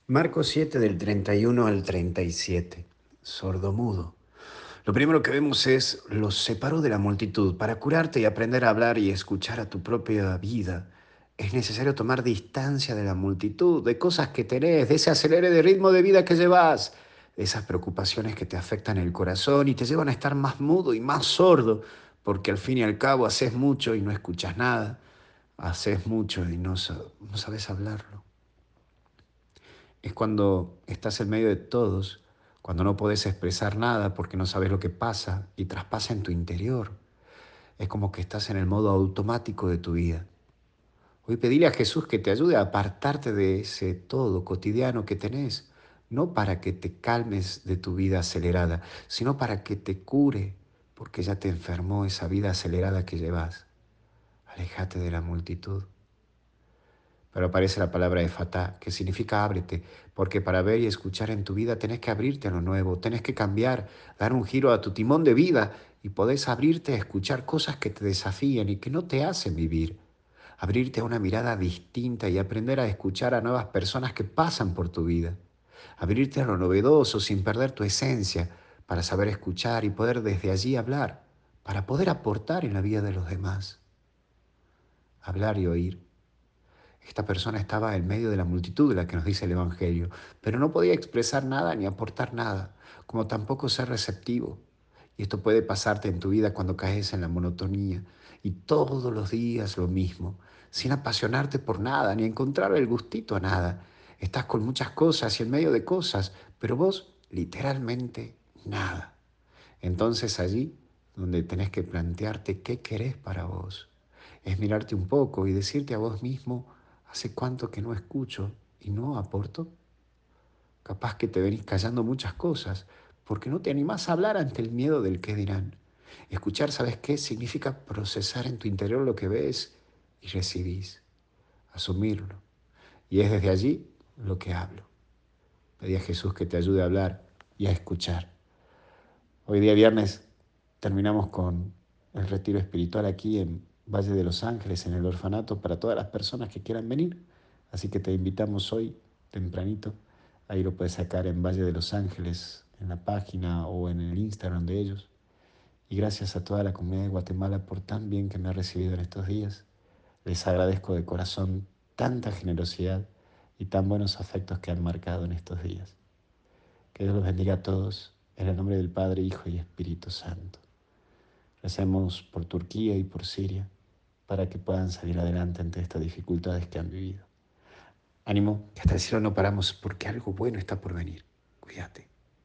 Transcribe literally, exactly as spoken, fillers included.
Marcos siete del treinta y uno al treinta y siete. Sordomudo. Lo primero que vemos es, los separó de la multitud. Para curarte y aprender a hablar y escuchar a tu propia vida, es necesario tomar distancia de la multitud, de cosas que tenés, de ese acelere de ritmo de vida que llevas, de esas preocupaciones que te afectan el corazón y te llevan a estar más mudo y más sordo, porque al fin y al cabo haces mucho y no escuchas nada, haces mucho y no, sa- no sabes hablarlo. Es cuando estás en medio de todos, cuando no podés expresar nada porque no sabes lo que pasa y traspasa en tu interior. Es como que estás en el modo automático de tu vida. Hoy pedile a Jesús que te ayude a apartarte de ese todo cotidiano que tenés, no para que te calmes de tu vida acelerada, sino para que te cure, porque ya te enfermó esa vida acelerada que llevas. Alejate de la multitud. Pero aparece la palabra efatá, que significa ábrete, porque para ver y escuchar en tu vida tenés que abrirte a lo nuevo, tenés que cambiar, dar un giro a tu timón de vida y podés abrirte a escuchar cosas que te desafían y que no te hacen vivir. Abrirte a una mirada distinta y aprender a escuchar a nuevas personas que pasan por tu vida. Abrirte a lo novedoso sin perder tu esencia, para saber escuchar y poder desde allí hablar, para poder aportar en la vida de los demás. Hablar y oír. Esta persona estaba en medio de la multitud de la que nos dice el Evangelio, pero no podía expresar nada ni aportar nada, como tampoco ser receptivo. Y esto puede pasarte en tu vida cuando caes en la monotonía y todos los días lo mismo, sin apasionarte por nada ni encontrar el gustito a nada. Estás con muchas cosas y en medio de cosas, pero vos literalmente nada. Entonces allí donde tenés que plantearte qué querés para vos, es mirarte un poco y decirte a vos mismo, ¿hace cuánto que no escucho y no aporto? Capaz que te venís callando muchas cosas porque no te animás a hablar ante el miedo del qué dirán. Escuchar, ¿sabes qué? Significa procesar en tu interior lo que ves y recibís, asumirlo. Y es desde allí lo que hablo. Pedí a Jesús que te ayude a hablar y a escuchar. Hoy día viernes terminamos con el retiro espiritual aquí en Valle de los Ángeles, en el orfanato, para todas las personas que quieran venir. Así que te invitamos hoy, tempranito. Ahí lo puedes sacar en Valle de los Ángeles, en la página o en el Instagram de ellos. Y gracias a toda la comunidad de Guatemala por tan bien que me ha recibido en estos días. Les agradezco de corazón tanta generosidad y tan buenos afectos que han marcado en estos días. Que Dios los bendiga a todos, en el nombre del Padre, Hijo y Espíritu Santo. Recemos por Turquía y por Siria para que puedan salir adelante ante estas dificultades que han vivido. Ánimo, que hasta el cielo no paramos porque algo bueno está por venir. Cuídate.